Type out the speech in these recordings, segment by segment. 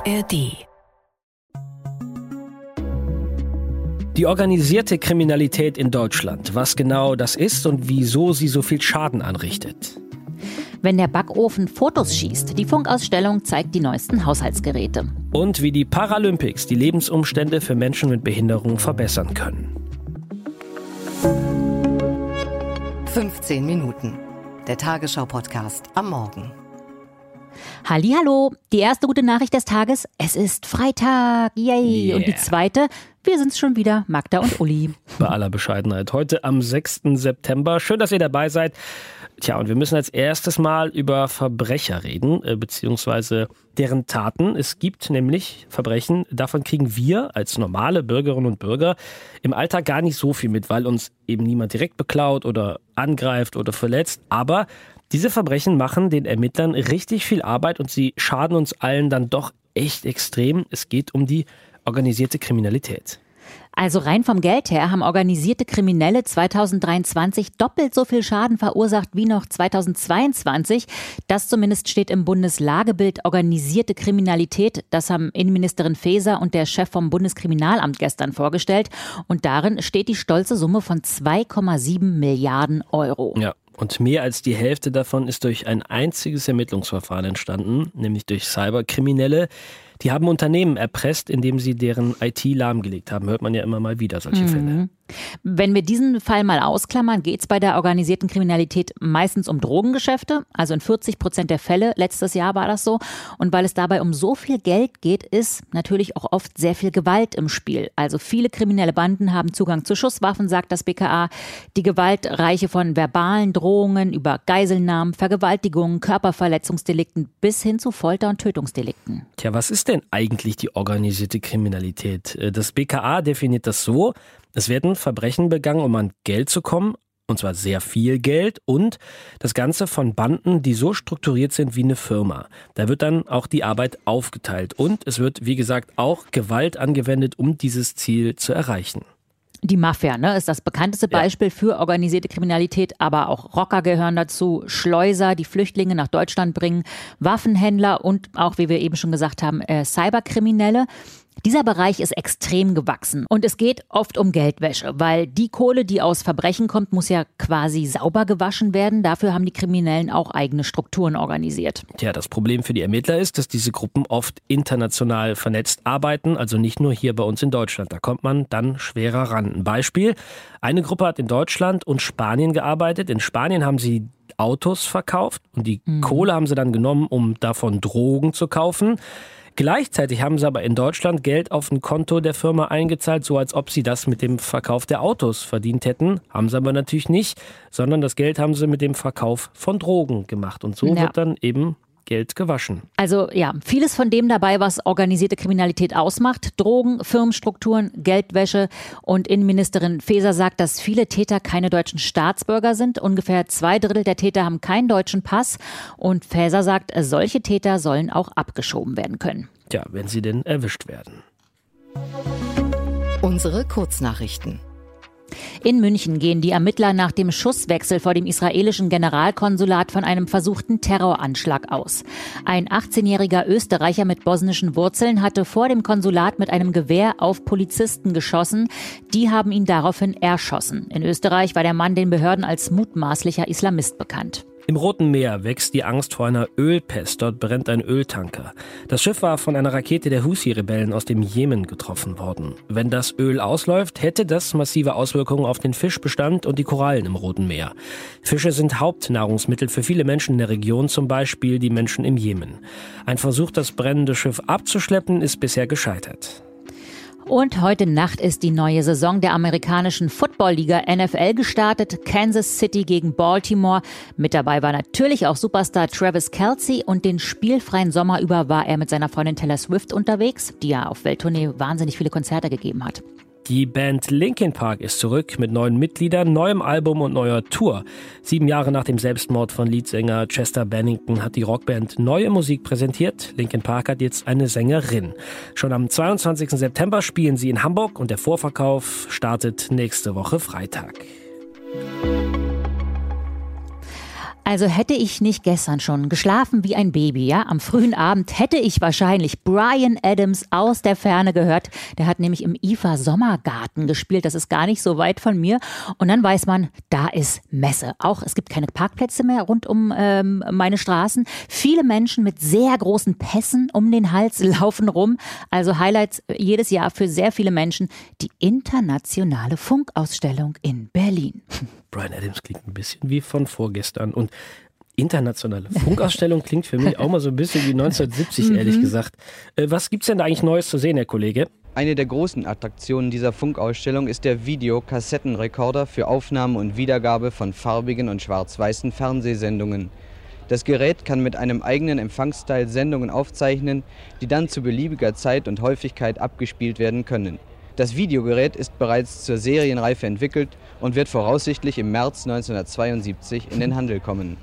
ARD. Die organisierte Kriminalität in Deutschland, was genau das ist und wieso sie so viel Schaden anrichtet. Wenn der Backofen Fotos schießt, die Funkausstellung zeigt die neuesten Haushaltsgeräte. Und wie die Paralympics die Lebensumstände für Menschen mit Behinderung verbessern können. 15 Minuten. Der Tagesschau-Podcast am Morgen. Hallihallo, die erste gute Nachricht des Tages, es ist Freitag, yay! Yeah. Und die zweite, wir sind's schon wieder, Magda und Uli. Bei aller Bescheidenheit. Heute am 6. September. Schön, dass ihr dabei seid. Tja, und wir müssen als erstes mal über Verbrecher reden, beziehungsweise deren Taten. Es gibt nämlich Verbrechen, davon kriegen wir als normale Bürgerinnen und Bürger im Alltag gar nicht so viel mit, weil uns eben niemand direkt beklaut oder angreift oder verletzt. Aber diese Verbrechen machen den Ermittlern richtig viel Arbeit und sie schaden uns allen dann doch echt extrem. Es geht um die organisierte Kriminalität. Also rein vom Geld her haben organisierte Kriminelle 2023 doppelt so viel Schaden verursacht wie noch 2022. Das zumindest steht im Bundeslagebild Organisierte Kriminalität. Das haben Innenministerin Faeser und der Chef vom Bundeskriminalamt gestern vorgestellt. Und darin steht die stolze Summe von 2,7 Milliarden Euro. Ja. Und mehr als die Hälfte davon ist durch ein einziges Ermittlungsverfahren entstanden, nämlich durch Cyberkriminelle. Die haben Unternehmen erpresst, indem sie deren IT lahmgelegt haben. Hört man ja immer mal wieder solche Fälle. Wenn wir diesen Fall mal ausklammern, geht es bei der organisierten Kriminalität meistens um Drogengeschäfte. Also in 40% der Fälle, letztes Jahr war das so. Und weil es dabei um so viel Geld geht, ist natürlich auch oft sehr viel Gewalt im Spiel. Also viele kriminelle Banden haben Zugang zu Schusswaffen, sagt das BKA. Die Gewalt reiche von verbalen Drohungen über Geiselnahmen, Vergewaltigungen, Körperverletzungsdelikten bis hin zu Folter- und Tötungsdelikten. Tja, was ist denn eigentlich die organisierte Kriminalität? Das BKA definiert das so: Es werden Verbrechen begangen, um an Geld zu kommen, und zwar sehr viel Geld, und das Ganze von Banden, die so strukturiert sind wie eine Firma. Da wird dann auch die Arbeit aufgeteilt und es wird, wie gesagt, auch Gewalt angewendet, um dieses Ziel zu erreichen. Die Mafia, ist das bekannteste Beispiel für organisierte Kriminalität, aber auch Rocker gehören dazu, Schleuser, die Flüchtlinge nach Deutschland bringen, Waffenhändler und auch, wie wir eben schon gesagt haben, Cyberkriminelle. Dieser Bereich ist extrem gewachsen und es geht oft um Geldwäsche, weil die Kohle, die aus Verbrechen kommt, muss ja quasi sauber gewaschen werden. Dafür haben die Kriminellen auch eigene Strukturen organisiert. Tja, das Problem für die Ermittler ist, dass diese Gruppen oft international vernetzt arbeiten, also nicht nur hier bei uns in Deutschland. Da kommt man dann schwerer ran. Ein Beispiel: Eine Gruppe hat in Deutschland und Spanien gearbeitet. In Spanien haben sie Autos verkauft und die Kohle haben sie dann genommen, um davon Drogen zu kaufen. Gleichzeitig haben sie aber in Deutschland Geld auf ein Konto der Firma eingezahlt, so als ob sie das mit dem Verkauf der Autos verdient hätten. Haben sie aber natürlich nicht, sondern das Geld haben sie mit dem Verkauf von Drogen gemacht. Und so wird dann eben Geld gewaschen. Also ja, vieles von dem dabei, was organisierte Kriminalität ausmacht. Drogen, Firmenstrukturen, Geldwäsche. Und Innenministerin Faeser sagt, dass viele Täter keine deutschen Staatsbürger sind. Ungefähr 2/3 der Täter haben keinen deutschen Pass. Und Faeser sagt, solche Täter sollen auch abgeschoben werden können. Tja, wenn sie denn erwischt werden. Unsere Kurznachrichten. In München gehen die Ermittler nach dem Schusswechsel vor dem israelischen Generalkonsulat von einem versuchten Terroranschlag aus. Ein 18-jähriger Österreicher mit bosnischen Wurzeln hatte vor dem Konsulat mit einem Gewehr auf Polizisten geschossen. Die haben ihn daraufhin erschossen. In Österreich war der Mann den Behörden als mutmaßlicher Islamist bekannt. Im Roten Meer wächst die Angst vor einer Ölpest. Dort brennt ein Öltanker. Das Schiff war von einer Rakete der Houthi-Rebellen aus dem Jemen getroffen worden. Wenn das Öl ausläuft, hätte das massive Auswirkungen auf den Fischbestand und die Korallen im Roten Meer. Fische sind Hauptnahrungsmittel für viele Menschen in der Region, zum Beispiel die Menschen im Jemen. Ein Versuch, das brennende Schiff abzuschleppen, ist bisher gescheitert. Und heute Nacht ist die neue Saison der amerikanischen Football-Liga NFL gestartet. Kansas City gegen Baltimore. Mit dabei war natürlich auch Superstar Travis Kelce und den spielfreien Sommer über war er mit seiner Freundin Taylor Swift unterwegs, die ja auf Welttournee wahnsinnig viele Konzerte gegeben hat. Die Band Linkin Park ist zurück mit neuen Mitgliedern, neuem Album und neuer Tour. 7 Jahre nach dem Selbstmord von Leadsänger Chester Bennington hat die Rockband neue Musik präsentiert. Linkin Park hat jetzt eine Sängerin. Schon am 22. September spielen sie in Hamburg und der Vorverkauf startet nächste Woche Freitag. Also hätte ich nicht gestern schon geschlafen wie ein Baby, ja, am frühen Abend hätte ich wahrscheinlich Bryan Adams aus der Ferne gehört. Der hat nämlich im IFA Sommergarten gespielt, das ist gar nicht so weit von mir. Und dann weiß man, da ist Messe. Auch es gibt keine Parkplätze mehr rund um meine Straßen. Viele Menschen mit sehr großen Pässen um den Hals laufen rum. Also Highlights jedes Jahr für sehr viele Menschen. Die internationale Funkausstellung in Berlin. Bryan Adams klingt ein bisschen wie von vorgestern und internationale Funkausstellung klingt für mich auch mal so ein bisschen wie 1970, ehrlich gesagt. Was gibt's denn da eigentlich Neues zu sehen, Herr Kollege? Eine der großen Attraktionen dieser Funkausstellung ist der Videokassettenrekorder für Aufnahme und Wiedergabe von farbigen und schwarz-weißen Fernsehsendungen. Das Gerät kann mit einem eigenen Empfangsteil Sendungen aufzeichnen, die dann zu beliebiger Zeit und Häufigkeit abgespielt werden können. Das Videogerät ist bereits zur Serienreife entwickelt und wird voraussichtlich im März 1972 in den Handel kommen.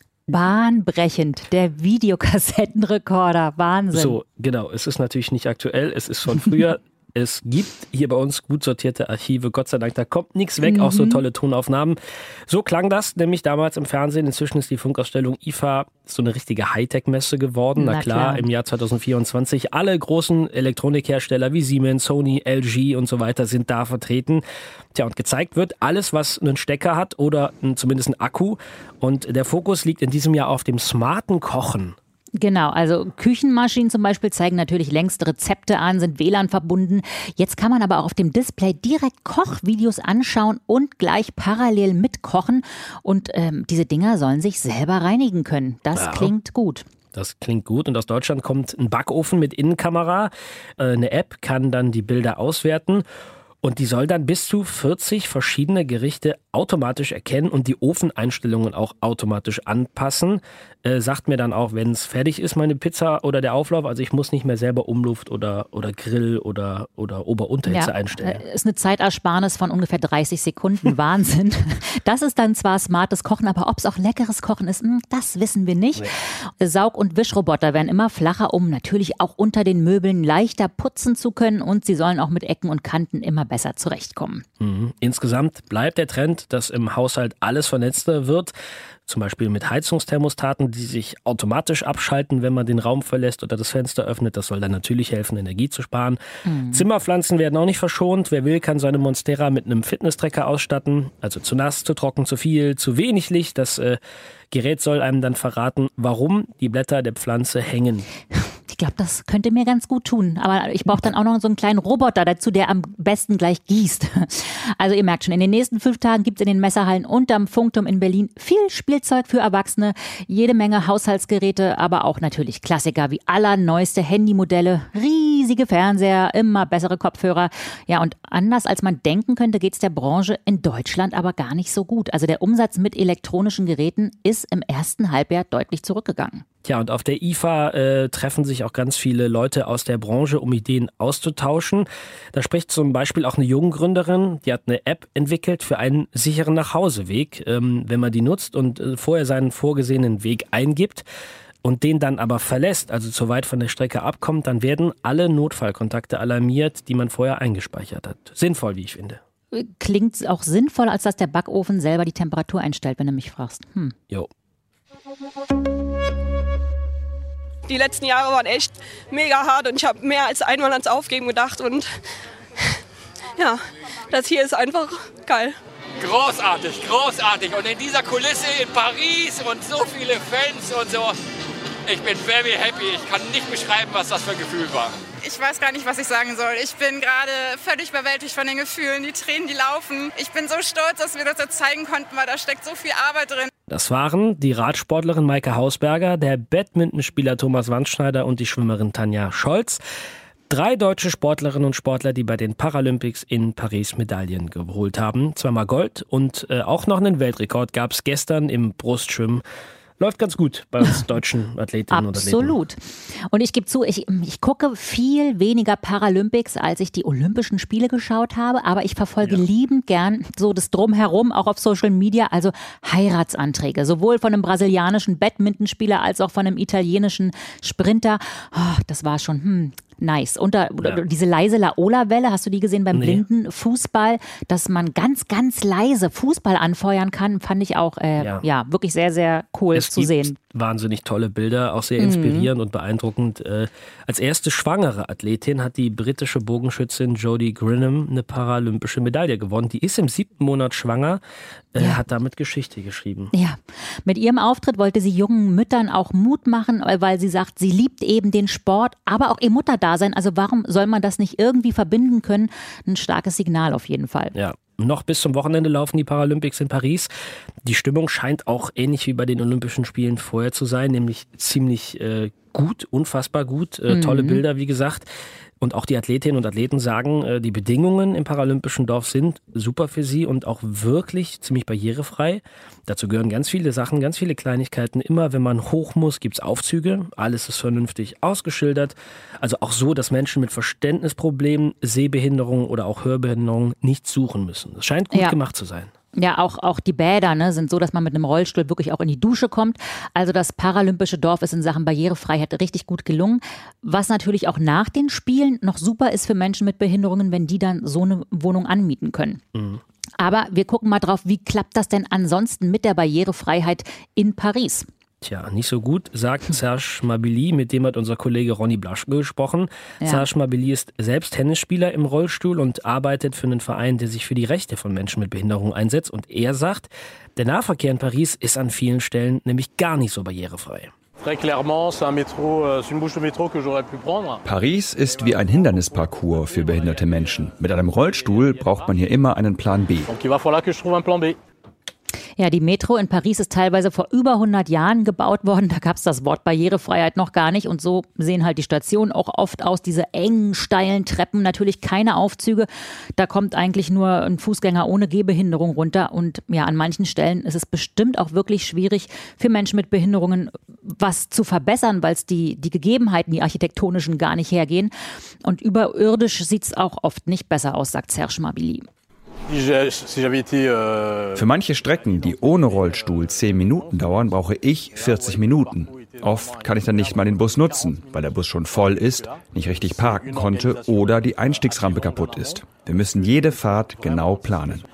Bahnbrechend, der Videokassettenrekorder, Wahnsinn. So, genau, es ist natürlich nicht aktuell, es ist von früher. Es gibt hier bei uns gut sortierte Archive, Gott sei Dank, da kommt nichts weg, auch so tolle Tonaufnahmen. So klang das nämlich damals im Fernsehen. Inzwischen ist die Funkausstellung IFA so eine richtige Hightech-Messe geworden. Na klar, im Jahr 2024. Alle großen Elektronikhersteller wie Siemens, Sony, LG und so weiter sind da vertreten. Tja, und gezeigt wird alles, was einen Stecker hat oder zumindest einen Akku. Und der Fokus liegt in diesem Jahr auf dem smarten Kochen. Genau, also Küchenmaschinen zum Beispiel zeigen natürlich längst Rezepte an, sind WLAN verbunden. Jetzt kann man aber auch auf dem Display direkt Kochvideos anschauen und gleich parallel mitkochen. Und diese Dinger sollen sich selber reinigen können. Das klingt gut. Das klingt gut und aus Deutschland kommt ein Backofen mit Innenkamera. Eine App kann dann die Bilder auswerten. Und die soll dann bis zu 40 verschiedene Gerichte automatisch erkennen und die Ofeneinstellungen auch automatisch anpassen. Sagt mir dann auch, wenn es fertig ist, meine Pizza oder der Auflauf. Also ich muss nicht mehr selber Umluft oder Grill oder Ober-Unterhitze einstellen. Ist eine Zeitersparnis von ungefähr 30 Sekunden. Wahnsinn. Das ist dann zwar smartes Kochen, aber ob es auch leckeres Kochen ist, das wissen wir nicht. Nee. Saug- und Wischroboter werden immer flacher, um natürlich auch unter den Möbeln leichter putzen zu können. Und sie sollen auch mit Ecken und Kanten immer besser zurechtkommen. Insgesamt bleibt der Trend, dass im Haushalt alles vernetzter wird. Zum Beispiel mit Heizungsthermostaten, die sich automatisch abschalten, wenn man den Raum verlässt oder das Fenster öffnet. Das soll dann natürlich helfen, Energie zu sparen. Zimmerpflanzen werden auch nicht verschont. Wer will, kann seine Monstera mit einem Fitnesstracker ausstatten. Also zu nass, zu trocken, zu viel, zu wenig Licht. Das Gerät soll einem dann verraten, warum die Blätter der Pflanze hängen. Ich glaube, das könnte mir ganz gut tun. Aber ich brauche dann auch noch so einen kleinen Roboter dazu, der am besten gleich gießt. Also ihr merkt schon, in den nächsten 5 Tagen gibt es in den Messerhallen und am Funkturm in Berlin viel Spielzeug für Erwachsene, jede Menge Haushaltsgeräte, aber auch natürlich Klassiker wie allerneueste Handymodelle, riesige Fernseher, immer bessere Kopfhörer. Ja, und anders als man denken könnte, geht es der Branche in Deutschland aber gar nicht so gut. Also der Umsatz mit elektronischen Geräten ist im ersten Halbjahr deutlich zurückgegangen. Tja, und auf der IFA treffen sich auch ganz viele Leute aus der Branche, um Ideen auszutauschen. Da spricht zum Beispiel auch eine Junggründerin, die hat eine App entwickelt für einen sicheren Nachhauseweg. Wenn man die nutzt und vorher seinen vorgesehenen Weg eingibt und den dann aber verlässt, also zu weit von der Strecke abkommt, dann werden alle Notfallkontakte alarmiert, die man vorher eingespeichert hat. Sinnvoll, wie ich finde. Klingt auch sinnvoll, als dass der Backofen selber die Temperatur einstellt, wenn du mich fragst. Jo. Die letzten Jahre waren echt mega hart und ich habe mehr als einmal ans Aufgeben gedacht und ja, das hier ist einfach geil. Großartig, großartig und in dieser Kulisse in Paris und so viele Fans und so, ich bin very happy, ich kann nicht beschreiben, was das für ein Gefühl war. Ich weiß gar nicht, was ich sagen soll. Ich bin gerade völlig überwältigt von den Gefühlen, die Tränen, die laufen. Ich bin so stolz, dass wir das jetzt zeigen konnten, weil da steckt so viel Arbeit drin. Das waren die Radsportlerin Maike Hausberger, der Badmintonspieler Thomas Wandschneider und die Schwimmerin Tanja Scholz. 3 deutsche Sportlerinnen und Sportler, die bei den Paralympics in Paris Medaillen geholt haben. 2-mal Gold und auch noch einen Weltrekord gab es gestern im Brustschwimmen. Läuft ganz gut bei uns deutschen Athletinnen und Athleten. Absolut. Und ich gebe zu, ich gucke viel weniger Paralympics, als ich die Olympischen Spiele geschaut habe. Aber ich verfolge liebend gern so das Drumherum, auch auf Social Media. Also Heiratsanträge, sowohl von einem brasilianischen Badmintonspieler als auch von einem italienischen Sprinter. Oh, das war schon nice. Diese leise Laola-Welle, hast du die gesehen beim Blindenfußball, dass man ganz, ganz leise Fußball anfeuern kann, fand ich auch wirklich sehr, sehr cool zu sehen. Wahnsinnig tolle Bilder, auch sehr inspirierend und beeindruckend. Als erste schwangere Athletin hat die britische Bogenschützin Jodie Grinham eine paralympische Medaille gewonnen. Die ist im 7. Monat schwanger, hat damit Geschichte geschrieben. Ja, mit ihrem Auftritt wollte sie jungen Müttern auch Mut machen, weil sie sagt, sie liebt eben den Sport, aber auch ihr Mutterdasein. Also warum soll man das nicht irgendwie verbinden können? Ein starkes Signal auf jeden Fall. Ja. Noch bis zum Wochenende laufen die Paralympics in Paris. Die Stimmung scheint auch ähnlich wie bei den Olympischen Spielen vorher zu sein, nämlich ziemlich gut, unfassbar gut. Tolle Bilder, wie gesagt. Und auch die Athletinnen und Athleten sagen, die Bedingungen im Paralympischen Dorf sind super für sie und auch wirklich ziemlich barrierefrei. Dazu gehören ganz viele Sachen, ganz viele Kleinigkeiten. Immer wenn man hoch muss, gibt es Aufzüge. Alles ist vernünftig ausgeschildert. Also auch so, dass Menschen mit Verständnisproblemen, Sehbehinderung oder auch Hörbehinderung nichts suchen müssen. Das scheint gut gemacht zu sein. Ja, auch die Bäder sind so, dass man mit einem Rollstuhl wirklich auch in die Dusche kommt. Also das paralympische Dorf ist in Sachen Barrierefreiheit richtig gut gelungen. Was natürlich auch nach den Spielen noch super ist für Menschen mit Behinderungen, wenn die dann so eine Wohnung anmieten können. Aber wir gucken mal drauf, wie klappt das denn ansonsten mit der Barrierefreiheit in Paris? Tja, nicht so gut, sagt Serge Mabili, mit dem hat unser Kollege Ronny Blaschke gesprochen. Ja. Serge Mabili ist selbst Tennisspieler im Rollstuhl und arbeitet für einen Verein, der sich für die Rechte von Menschen mit Behinderung einsetzt. Und er sagt, der Nahverkehr in Paris ist an vielen Stellen nämlich gar nicht so barrierefrei. Paris ist wie ein Hindernisparcours für behinderte Menschen. Mit einem Rollstuhl braucht man hier immer einen Plan B. Ja, die Metro in Paris ist teilweise vor über 100 Jahren gebaut worden. Da gab es das Wort Barrierefreiheit noch gar nicht. Und so sehen halt die Stationen auch oft aus. Diese engen, steilen Treppen, natürlich keine Aufzüge. Da kommt eigentlich nur ein Fußgänger ohne Gehbehinderung runter. Und ja, an manchen Stellen ist es bestimmt auch wirklich schwierig für Menschen mit Behinderungen, was zu verbessern, weil es die Gegebenheiten, die architektonischen, gar nicht hergehen. Und überirdisch sieht es auch oft nicht besser aus, sagt Serge Mabili. Für manche Strecken, die ohne Rollstuhl 10 Minuten dauern, brauche ich 40 Minuten. Oft kann ich dann nicht mal den Bus nutzen, weil der Bus schon voll ist, nicht richtig parken konnte oder die Einstiegsrampe kaputt ist. Wir müssen jede Fahrt genau planen.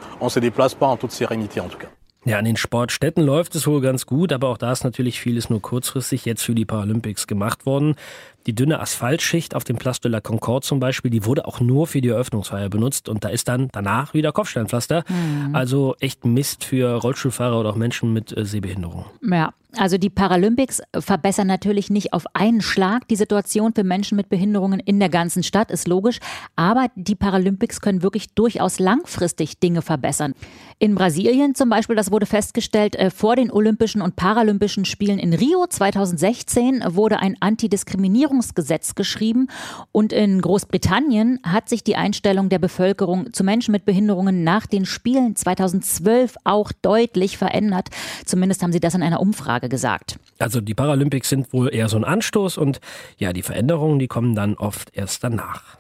Ja, an den Sportstätten läuft es wohl ganz gut, aber auch da ist natürlich vieles nur kurzfristig jetzt für die Paralympics gemacht worden. Die dünne Asphaltschicht auf dem Place de la Concorde zum Beispiel, die wurde auch nur für die Eröffnungsfeier benutzt und da ist dann danach wieder Kopfsteinpflaster. Also echt Mist für Rollstuhlfahrer oder auch Menschen mit Sehbehinderung. Ja, also die Paralympics verbessern natürlich nicht auf einen Schlag die Situation für Menschen mit Behinderungen in der ganzen Stadt, ist logisch. Aber die Paralympics können wirklich durchaus langfristig Dinge verbessern. In Brasilien zum Beispiel, das wurde festgestellt, vor den Olympischen und Paralympischen Spielen in Rio 2016 wurde ein Antidiskriminierungsgesetz geschrieben. Und in Großbritannien hat sich die Einstellung der Bevölkerung zu Menschen mit Behinderungen nach den Spielen 2012 auch deutlich verändert. Zumindest haben sie das in einer Umfrage gesagt. Also die Paralympics sind wohl eher so ein Anstoß und ja, die Veränderungen, die kommen dann oft erst danach.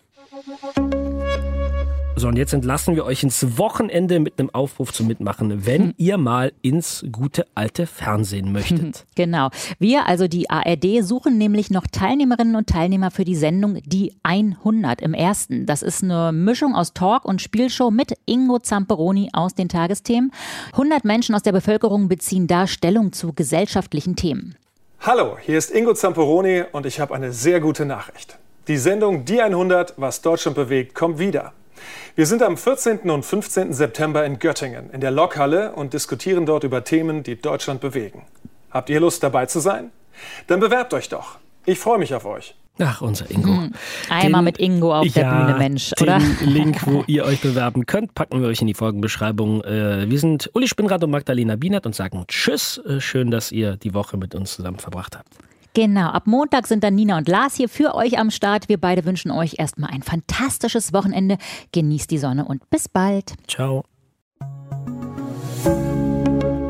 So, und jetzt entlassen wir euch ins Wochenende mit einem Aufruf zum Mitmachen, wenn ihr mal ins gute alte Fernsehen möchtet. Genau. Wir, also die ARD, suchen nämlich noch Teilnehmerinnen und Teilnehmer für die Sendung Die 100 im Ersten. Das ist eine Mischung aus Talk- und Spielshow mit Ingo Zamperoni aus den Tagesthemen. 100 Menschen aus der Bevölkerung beziehen da Stellung zu gesellschaftlichen Themen. Hallo, hier ist Ingo Zamperoni und ich habe eine sehr gute Nachricht. Die Sendung Die 100, was Deutschland bewegt, kommt wieder. Wir sind am 14. und 15. September in Göttingen in der Lokhalle und diskutieren dort über Themen, die Deutschland bewegen. Habt ihr Lust, dabei zu sein? Dann bewerbt euch doch. Ich freue mich auf euch. Ach, unser Ingo. Einmal mit Ingo auf der Bühne, Mensch, oder? Den Link, wo ihr euch bewerben könnt, packen wir euch in die Folgenbeschreibung. Wir sind Uli Spinnrad und Magdalena Bienert und sagen Tschüss. Schön, dass ihr die Woche mit uns zusammen verbracht habt. Genau, ab Montag sind dann Nina und Lars hier für euch am Start. Wir beide wünschen euch erstmal ein fantastisches Wochenende. Genießt die Sonne und bis bald. Ciao.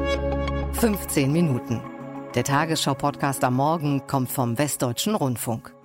15 Minuten. Der Tagesschau-Podcast am Morgen kommt vom Westdeutschen Rundfunk.